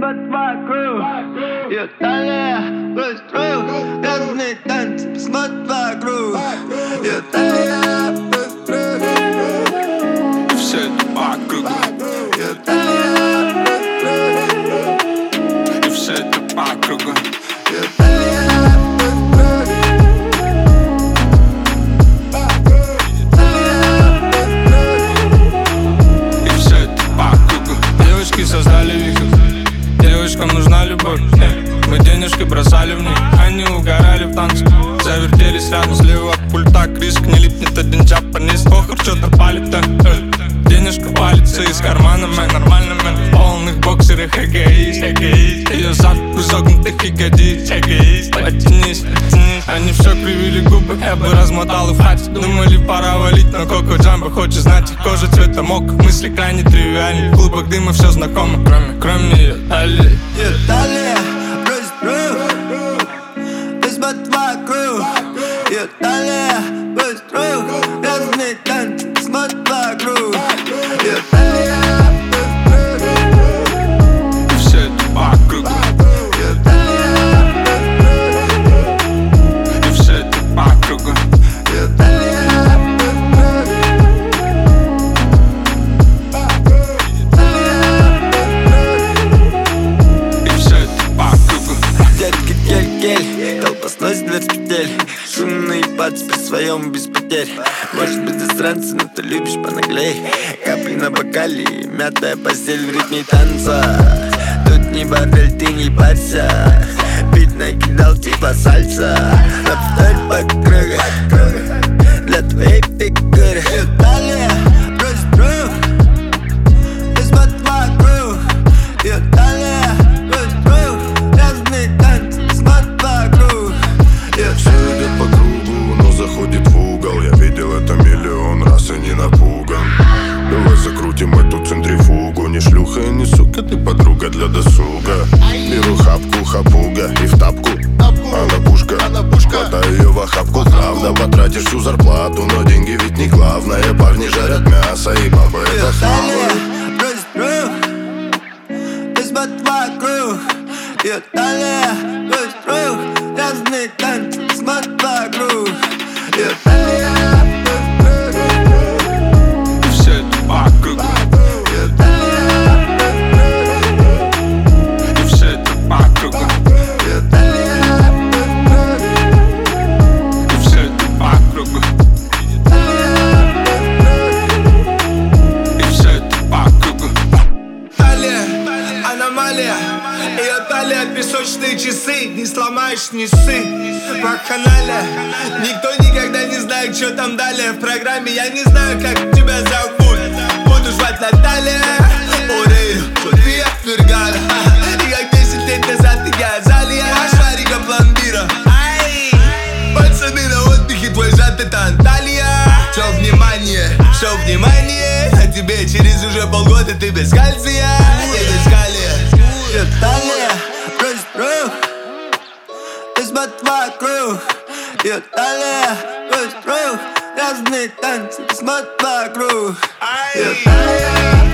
смотрит вокруг. Ее талия бросит рук. Разные танцы, смотрит вокруг. Ее талия бросит рук. И все это по кругу. Ее талия бросит рук. И все это по кругу. Ее талия бросит рук. И все это по кругу. Девочки создали вихрь. Девочкам нужна любовь. Мы денежки бросали в них. Они угорали в танце. Завертелись рядом слева от пульта. Криск не липнет один джапанис. Похуй, что-то палит, денежка палится из кармана, мэн. Нормально, мэн. В полных боксерах эгоист. Ее зад в изогнутых ягодиц. Потянись. Они все кривили губы. Я бы размотал и в хате. Думали, пора валить, но Коко Джамбо хочет знать их кожа цвета мока. Мысли крайне тривиальны. В клубах дыма все знакомо, кроме ее талии. Ее талия бросит рук. Ты смотри вокруг. Ее талия бросит рук. Разные танцы, смотри вокруг. Ее талия бросит рук. И все это по кругу. Ее талия бросит рук. И все это по кругу. Ее талия бросит рук. И все это по кругу. Детки, кель-кель, толпа сносит 20 петель. Шумные пац при своем без потерь. Может быть засранцы, но ты любишь понаглей. Капли на бокале, мятая постель в ритме танца. Тут не бордель, ты не парься. Бит накидал типа сальса. Повторь по кругу для твоей фигуры. Ее талия бросит рук. Ты смотри вокруг. Ее талия бросит рук. Разные танцы, смотри вокруг. Ее Все идет по кругу, но заходит в угол. Я видел это миллион раз и не напуган. Давай закрутим эту центрифугу. Не шлюха и не сука, ты подруга для досуга. Беру хапку, хапуга и в тапку. Она пушка, хватаю ее в охапку. Правда, потратишь всю зарплату, но деньги ведь не главное. Парни жарят мясо и баба это талия хавают. бросит рук. Ты смотри вокруг. Ее талия бросит рук. Разные танцы, смотри вокруг. Ее талия бросит рук. И все это по кругу. Ее талия бросит рук. И все это по кругу. Ее талия бросит рук. И все это по кругу. И все это по кругу. Талия, аномалия. Ее талия, песочные часы. Не сломаешь, не ссы. Вакханалия. Никто никогда не знает, что там далее в программе. Я не знаю, как тебя зовут. Буду звать Наталья. Урею, ты отвергала. И как 10 лет назад я Залия. Шарика пломбира. Пацаны на отдыхе, твой зад это Анталия. Все внимание, а тебе через уже полгода ты без кальция. И без калия. Ее талия бросит рук. Ты смотри вокруг. Ее талия бросит рук. Разные танцы, смотри вокруг. Ее талия